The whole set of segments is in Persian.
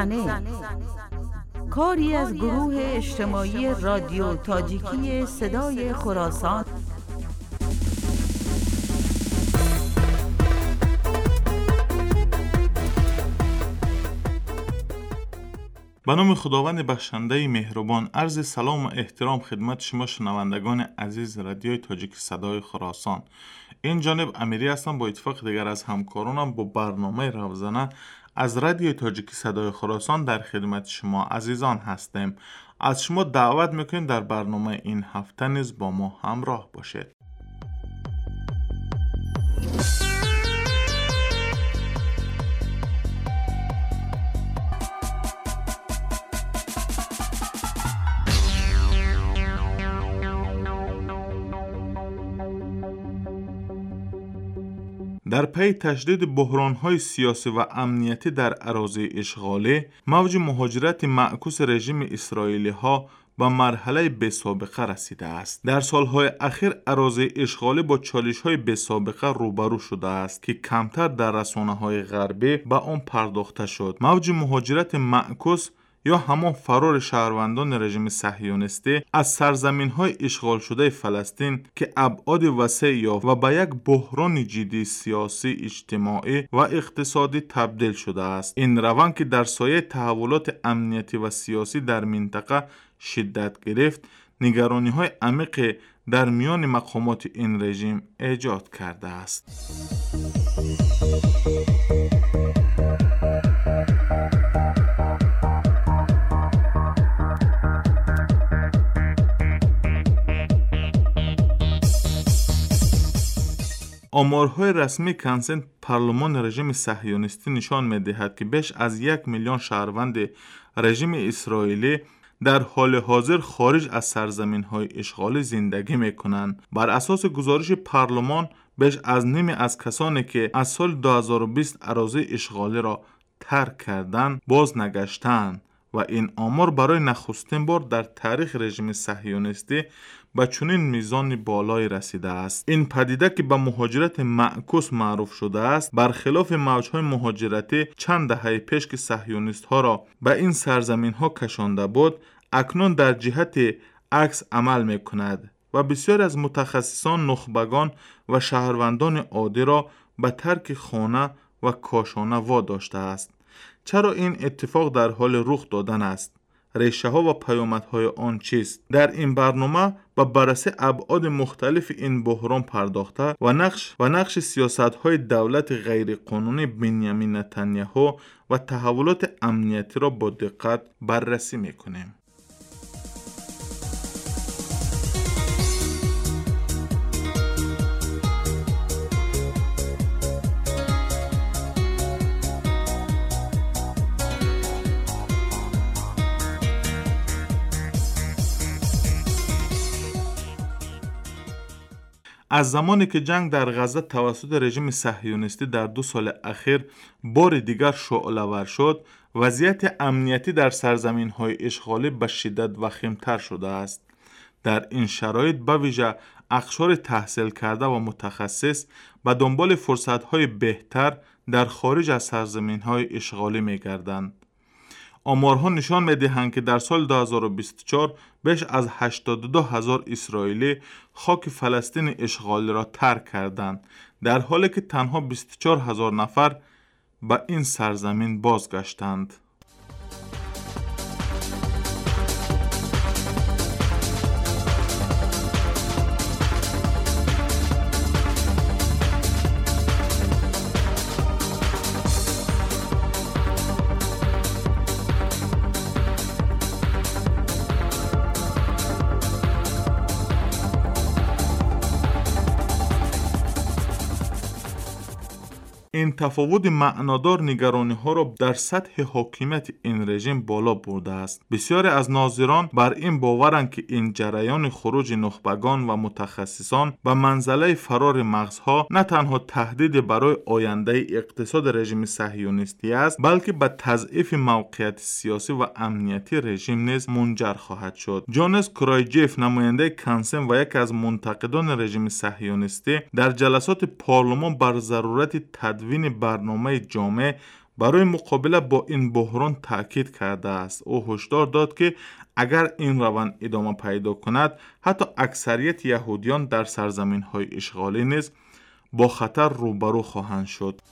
زنه، کاری از گروه اجتماعی رادیو تاجیکی صدای خراسان. به نام خداوند بخشنده مهربان، عرض سلام و احترام خدمت شما شنوندگان عزیز رادیوی تاجیک صدای خراسان. این جانب امیری هستم، با اتفاق دیگر از همکارانم با برنامه روزانه از رادیوی تاجیک صدای خراسان در خدمت شما عزیزان هستیم. از شما دعوت میکنیم در برنامه این هفته نیز با ما همراه باشید. در پی تشدید بحران‌های سیاسی و امنیتی در اراضی اشغالی، موج مهاجرت معکوس رژیم اسرائیلی‌ها به مرحله بی‌سابقه رسیده است. در سالهای اخیر اراضی اشغالی با چالش‌های بی‌سابقه روبرو شده است که کمتر در رسانه‌های غربی به آن پرداخته شد. موج مهاجرت معکوس یا همان فرار شهروندان رژیم صهیونیستی از سرزمین‌های اشغال شده فلسطین که ابعاد وسیع یافت و به یک بحران جدی سیاسی، اجتماعی و اقتصادی تبدیل شده است. این روند که در سایه تحولات امنیتی و سیاسی در منطقه شدت گرفت، نگرانی‌های عمیق در میان مقامات این رژیم ایجاد کرده است. آمارهای رسمی کنسل پارلمان رژیم صهیونیستی نشان می‌دهد که بیش از 1 میلیون شهروند رژیم اسرائیلی در حال حاضر خارج از سرزمین‌های اشغالی زندگی می‌کنند. بر اساس گزارش پارلمان، بیش از نیمی از کسانی که از سال 2020 اراضی اشغالی را ترک کردند باز نگشتند و این آمار برای نخستین بار در تاریخ رژیم صهیونیستی به چنین میزان بالایی رسیده است. این پدیده که به مهاجرت معکوس معروف شده است، برخلاف موجهای مهاجرتی چند دهه پیش که صهیونیست‌ها را به این سرزمین‌ها کشانده بود، اکنون در جهت عکس عمل می‌کند و بسیاری از متخصصان، نخبگان و شهروندان عادی را به ترک خانه و کاشانه واداشته است. چرا این اتفاق در حال رخ دادن است؟ ریشه ها و پیامدهای آن چیست؟ در این برنامه به بررسی ابعاد مختلف این بحران پرداخته و نقش سیاست های دولت غیر قانونی بنیامین نتانیاهو و تحولات امنیتی را با دقت بررسی میکنیم. از زمانی که جنگ در غزه توسط رژیم صهیونیستی در 2 سال اخیر بار دیگر شعله‌ور شد، وضعیت امنیتی در سرزمین‌های اشغالی به شدت وخیم‌تر شده است. در این شرایط به ویژه اقشار تحصیل کرده و متخصص به دنبال فرصت‌های بهتر در خارج از سرزمین‌های اشغالی می‌گردند. آمارها نشان می‌دهند که در سال 2024 بیش از 82,000 اسرائیلی خاک فلسطین اشغالی را ترک کردند، در حالی که تنها 24,000 نفر به این سرزمین بازگشتند. این تفاوت معنادار نگرانی ها را در سطح حاکمیت این رژیم بالا برده است. بسیاری از ناظران بر این باورند که این جریان خروج نخبگان و متخصصان به منزله فرار مغزها نه تنها تهدید برای آینده اقتصاد رژیم صهیونیستی است، بلکه به تضعیف موقعیت سیاسی و امنیتی رژیم نیز منجر خواهد شد. جانس کرایجف، نماینده کنسن و یکی از منتقدان رژیم صهیونیستی، در جلسات پارلمان بر ضرورت تدوین برنامه جامع برای مقابله با این بحران تاکید کرده است. او هشدار داد که اگر این روند ادامه پیدا کند، حتی اکثریت یهودیان در سرزمین‌های اشغالی نیز با خطر روبرو خواهند شد.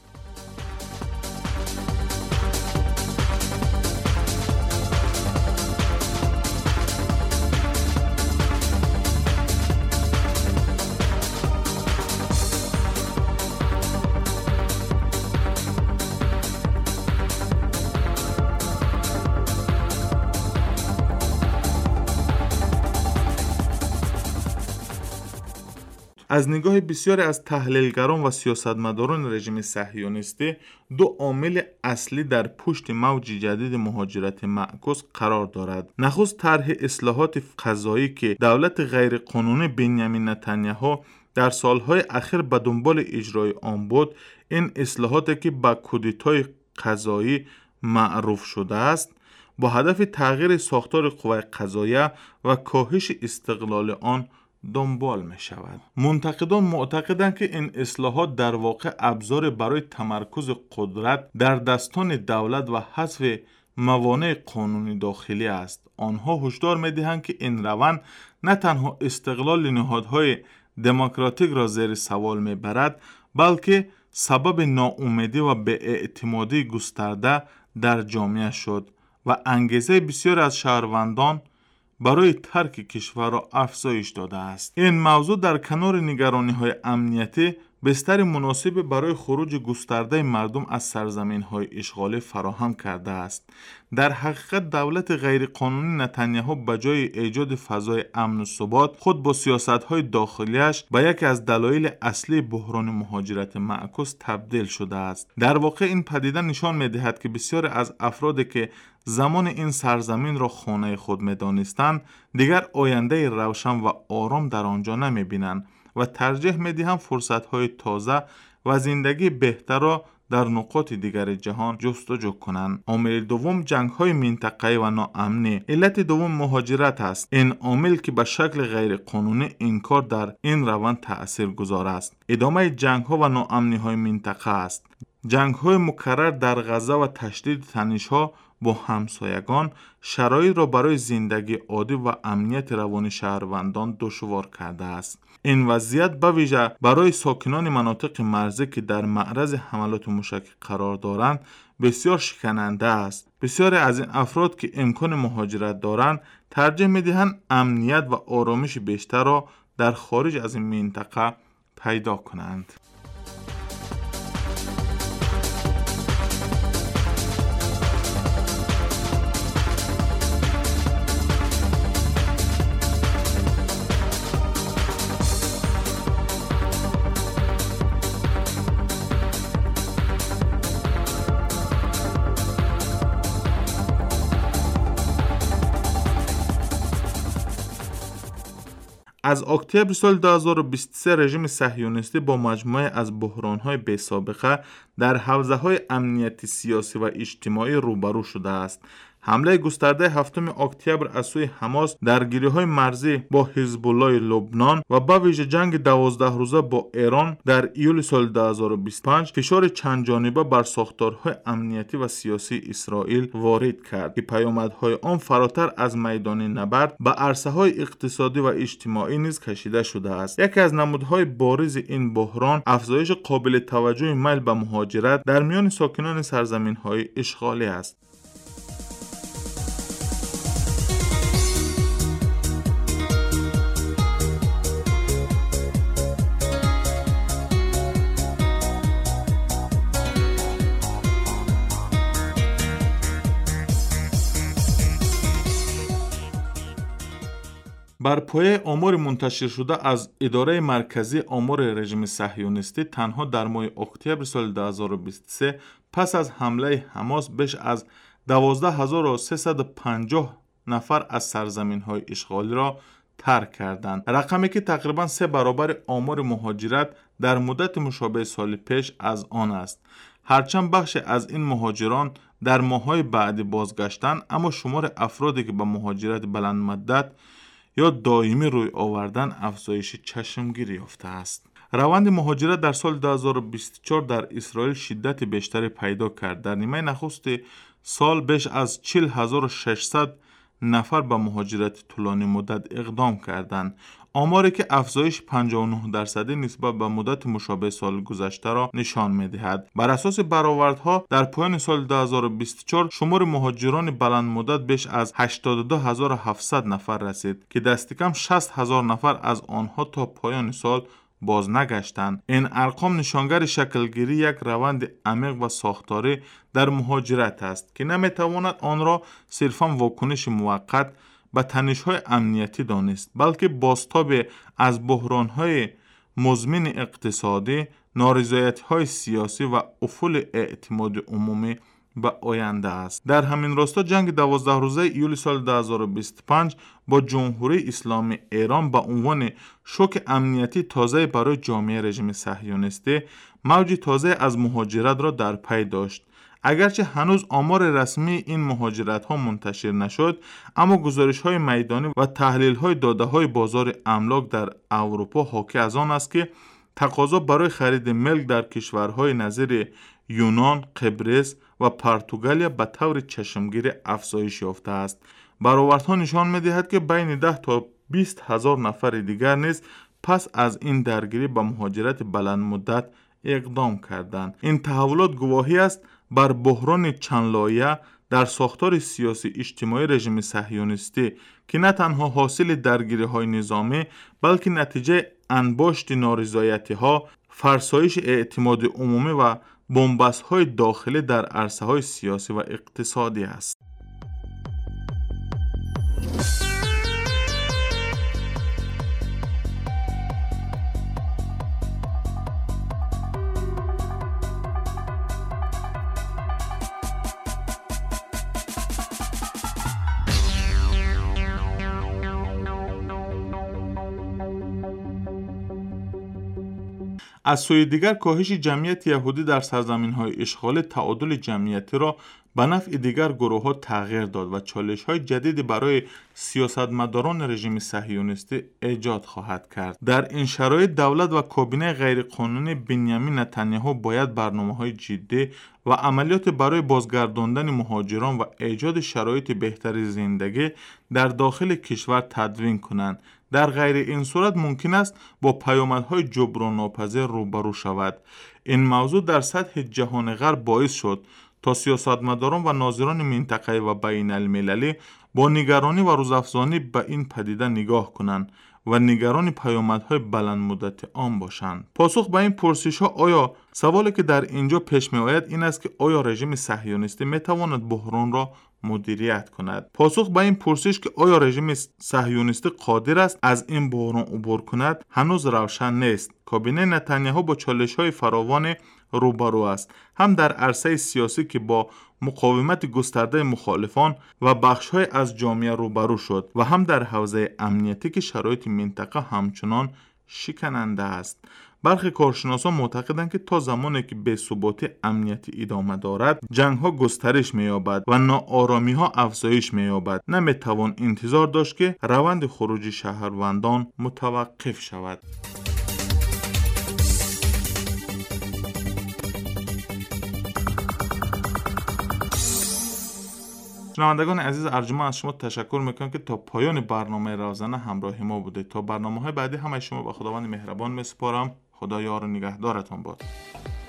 از نگاه بسیاری از تحلیلگران و سیاستمداران رژیم صهیونیستی، دو عامل اصلی در پشت موج جدید مهاجرت معکوس قرار دارد. نخست طرح اصلاحات قضایی که دولت غیرقانونی بنیامین نتانیاهو در سالهای اخیر به دنبال اجرای آن بود. این اصلاحاتی که به کودتای قضایی معروف شده است، با هدف تغییر ساختار قوه قضاییه و کاهش استقلال آن دنبال می شود. منتقدان معتقدند که این اصلاحات در واقع ابزار برای تمرکز قدرت در دستان دولت و حذف موانع قانونی داخلی است. آنها هشدار می دهند که این روند نه تنها استقلال نهادهای دموکراتیک را زیر سوال می برد، بلکه سبب ناامیدی و بی‌اعتمادی گسترده در جامعه شد و انگیزه بسیار از شهروندان برای ترک کشور را افزایش داده است. این موضوع در کنار نگرانی‌های امنیتی بستر مناسب برای خروج گسترده مردم از سرزمین‌های اشغالی فراهم کرده است. در حقیقت دولت غیرقانونی نتانیاهو به جای ایجاد فضای امن و ثبات، خود با سیاست‌های داخلیش به یکی از دلایل اصلی بحران مهاجرت معکوس تبدیل شده است. در واقع این پدیده نشان می‌دهد که بسیاری از افرادی که زمان این سرزمین را خانه خود می‌دانستند، دیگر آینده روشن و آرام در آنجا نمی‌بینند و ترجیح می‌دهند فرصت‌های تازه و زندگی بهتر را در نقاط دیگر جهان جستجو کنند. عامل دوم جنگ‌های منطقه‌ای و ناامنی. علت دوم مهاجرت است. این عامل که به شکل غیر قانونی این کار در این روند تأثیرگذار است. ادامه جنگ‌ها و ناامنی‌های منطقه است. جنگ‌های مکرر در غزه و تشدید تنش‌ها با همسایگان شرایط را برای زندگی عادی و امنیت روان شهروندان دشوار کرده است. این وضعیت به ویژه برای ساکنان مناطق مرزی که در معرض حملات موشکی قرار دارند بسیار شکننده است. بسیاری از این افراد که امکان مهاجرت دارند ترجیح می‌دهند امنیت و آرامش بیشتر را در خارج از این منطقه پیدا کنند. از اکتبر سال 2023 رژیم صهیونیستی با مجموعه از بحران‌های بی‌سابقه در حوزه‌های امنیتی، سیاسی و اجتماعی روبرو شده است. حمله گسترده 7 اکتبر از سوی حماس، درگیری‌های مرزی با حزب الله لبنان و به ویژه جنگ 12 روزه با ایران در ایول سال 2025 فشار چند جانبه بر ساختارهای امنیتی و سیاسی اسرائیل وارد کرد که پیامدهای آن فراتر از میدان نبرد به عرصه‌های اقتصادی و اجتماعی نیز کشیده شده است. یکی از نمودهای بارز این بحران افزایش قابل توجه میل به مهاجرت در میان ساکنان سرزمین‌های اشغالی است. بر پایه آمار منتشر شده از اداره مرکزی آمار رژیم صهیونیستی، تنها در ماه اکتبر سال 2023 پس از حمله حماس بیش از 12350 نفر از سرزمین‌های اشغالی را ترک کردند. رقمی که تقریباً 3 برابر آمار مهاجرت در مدت مشابه سال پیش از آن است. هرچند بخش از این مهاجران در ماه‌های بعدی بازگشتند، اما شمار افرادی که به مهاجرت بلند مدت یا دائمی روی آوردن افزایش چشمگیری یافته است. روند مهاجرت در سال 2024 در اسرائیل شدت بیشتری پیدا کرد. در نیمه نخست سال بیش از 40,600 نفر به مهاجرت طولانی مدت اقدام کردند. آماری که افزایش 59% نسبت به مدت مشابه سال گذشته را نشان می‌دهد. بر اساس برآوردها در پایان سال 2024 شمار مهاجران بلند مدت بیش از 82,700 نفر رسید که دست کم 60,000 نفر از آنها تا پایان سال باز نگشتند. این ارقام نشانگر شکلگیری یک روند عمیق و ساختاری در مهاجرت است که نمیتواند آن را صرفاً واکنش موقت به تنش‌های امنیتی دانست، بلکه بازتاب از بحران‌های مزمن اقتصادی، نارضایتی‌های سیاسی و افول اعتماد عمومی به آینده است. در همین راستا جنگ 12 روزه ایول سال 2025 با جمهوری اسلامی ایران به عنوان شوک امنیتی تازه برای جامعه رژیم صهیونیستی موج تازه از مهاجرت را در پی داشت. اگرچه هنوز آمار رسمی این مهاجرت ها منتشر نشد، اما گزارش های میدانی و تحلیل های داده های بازار املاک در اروپا حاکی از آن است که تقاضا برای خرید ملک در کشورهای نظیر یونان، قبرس و پرتغالیا به طور چشمگیر افزایش یافته است. برآوردها نشان می‌دهد که بین 10 تا 20 هزار نفر دیگر نیز پس از این درگیری به مهاجرت بلند مدت اقدام کردند. این تحولات گواهی است بر بحران چند لایه در ساختار سیاسی اجتماعی رژیم صهیونیستی که نه تنها حاصل درگیری‌های نظامی بلکه نتیجه انباشت نارضایتی‌ها، فرسایش اعتماد عمومی و بنبست‌های داخلی در عرصه‌های سیاسی و اقتصادی است. از سوی دیگر کاهش جمعیت یهودی در سرزمین‌های اشغال تعادل جمعیتی را به نفع دیگر گروه‌ها تغییر داد و چالش‌های جدیدی برای سیاستمداران رژیم صهیونیستی ایجاد خواهد کرد. در این شرایط دولت و کابینه غیرقانونی بنیامین نتانیاهو باید برنامه‌های جدی و عملیات برای بازگرداندن مهاجران و ایجاد شرایط بهتری زندگی در داخل کشور تدوین کنند. در غیر این صورت ممکن است با پیامدهای جبران ناپذیر روبرو شود. این موضوع در سطح جهان غرب باعث شد تا سیاستمداران و ناظران منطقه‌ای و بین المللی با نگرانی و روزافزانی به این پدیده نگاه کنند و نگران پیامدهای بلند مدت آن باشند. پاسخ به این پرسش‌ها آیا سوالی که در اینجا پیش می‌آید این است که آیا رژیم صهیونیستی می‌تواند بحران را مدیریت کند؟ پاسخ به این پرسش که آیا رژیم صهیونیستی قادر است از این بحران عبور کند هنوز روشن نیست. کابینه نتانیاهو با چالش‌های فراوان روبرو است، هم در عرصه سیاسی که با مقاومت گسترده مخالفان و بخش‌های از جامعه روبرو شد و هم در حوزه امنیتی که شرایط منطقه همچنان شکننده است. برخی کارشناسان معتقدند که تا زمانی که بی‌ثباتی امنیتی ادامه دارد، جنگ‌ها گسترش می‌یابد و ناآرامی‌ها افزایش می‌یابد. نمی‌توان انتظار داشت که روند خروج شهروندان متوقف شود. شنوندگان عزیز ارجمند، از شما تشکر میکنم که تا پایان برنامه رازنه همراه ما بوده. تا برنامه‌های بعدی همه شما به خداوند مهربان میسپارم. خدا یار و نگهدارتان باد.